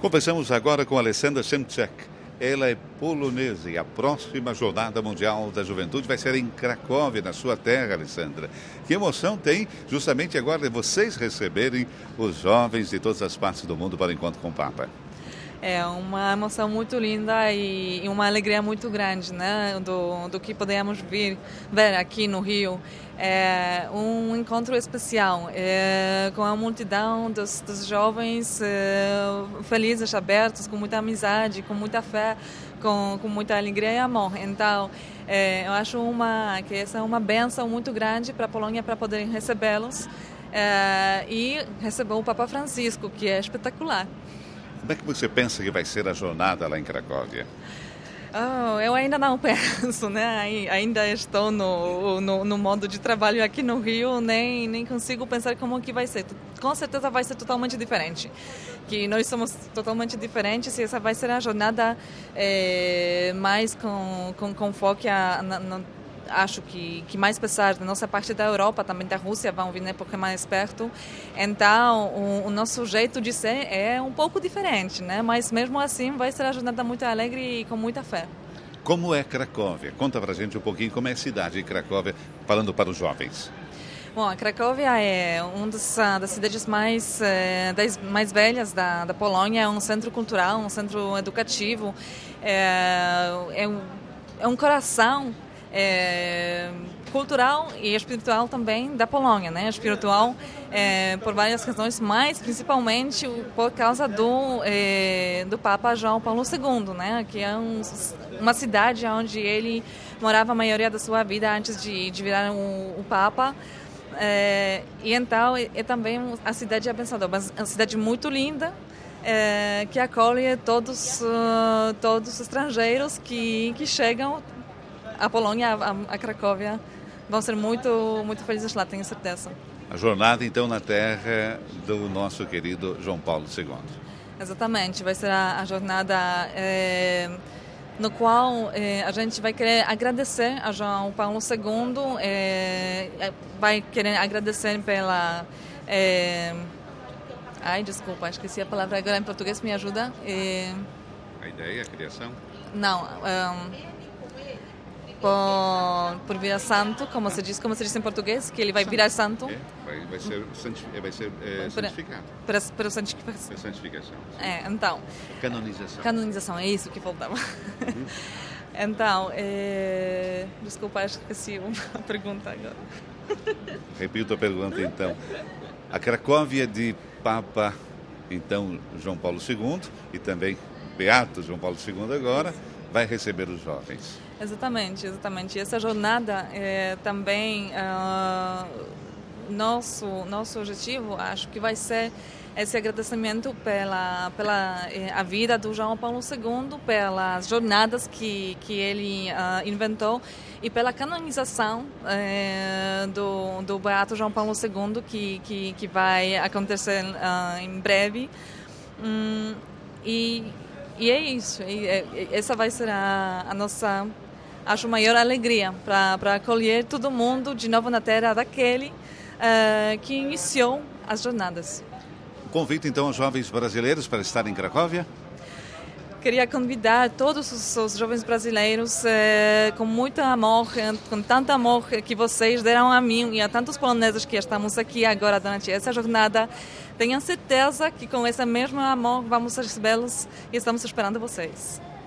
Conversamos agora com Alessandra Szymczak. Ela é polonesa e a próxima Jornada Mundial da Juventude vai ser em Cracóvia, na sua terra, Alessandra. Que emoção tem justamente agora vocês receberem os jovens de todas as partes do mundo para o encontro com o Papa. É uma emoção muito linda e uma alegria muito grande, né, do que podemos ver aqui no Rio. É um encontro especial com a multidão dos jovens felizes, abertos, com muita amizade, com muita fé, com muita alegria e amor. Então, eu acho que essa é uma bênção muito grande para a Polônia, para poder recebê-los e receber o Papa Francisco, que é espetacular. Como é que você pensa que vai ser a jornada lá em Cracóvia? Eu ainda não penso, né? Ainda estou no modo de trabalho aqui no Rio, nem consigo pensar como que vai ser. Com certeza vai ser totalmente diferente. Que nós somos totalmente diferentes e essa vai ser a jornada mais com foco acho que mais pessoas da nossa parte da Europa, também da Rússia, vão vir, né, porque é mais perto. Então, o nosso jeito de ser é um pouco diferente, né? Mas mesmo assim vai ser a jornada muito alegre e com muita fé. Como é Cracóvia? Conta pra gente um pouquinho como é a cidade de Cracóvia, falando para os jovens. Bom, a Cracóvia é uma das cidades das mais velhas da Polônia, é um centro cultural, um centro educativo, é um coração cultural e espiritual também da Polônia, né? Espiritual por várias razões, mas principalmente por causa do Papa João Paulo II, né? Que é uma cidade onde ele morava a maioria da sua vida antes de virar o Papa. E então é também a cidade abençoada, mas é uma cidade muito linda. Que acolhe todos os estrangeiros que chegam à Polônia, a Cracóvia. Vão ser muito, muito felizes lá, tenho certeza. A jornada, então, na terra do nosso querido João Paulo II. Exatamente, vai ser a jornada no qual a gente vai querer agradecer a João Paulo II, vai querer agradecer pela... desculpa, esqueci a palavra agora em português, me ajuda? A ideia, a criação? Não, por virar santo, como se diz em português, que ele vai virar santo. Vai ser santificado. Para santificação. Então. Canonização. Canonização, é isso que faltava. Então, desculpa, esqueci a pergunta agora. Repito a pergunta, então. A Cracóvia de Papa, então, João Paulo II, e também Beato João Paulo II agora, vai receber os jovens. Exatamente. Essa jornada também nosso objetivo, acho que vai ser esse agradecimento pela a vida do João Paulo II, pelas jornadas que ele inventou e pela canonização do Beato João Paulo II que vai acontecer em breve. E é isso. Essa vai ser a nossa, acho, maior alegria para acolher todo mundo de novo na terra daquele que iniciou as jornadas. Convite, então, aos jovens brasileiros para estarem em Cracóvia? Queria convidar todos os jovens brasileiros com muito amor, com tanto amor que vocês deram a mim e a tantos poloneses que estamos aqui agora durante essa jornada. Tenham certeza que com esse mesmo amor vamos recebê-los e estamos esperando vocês.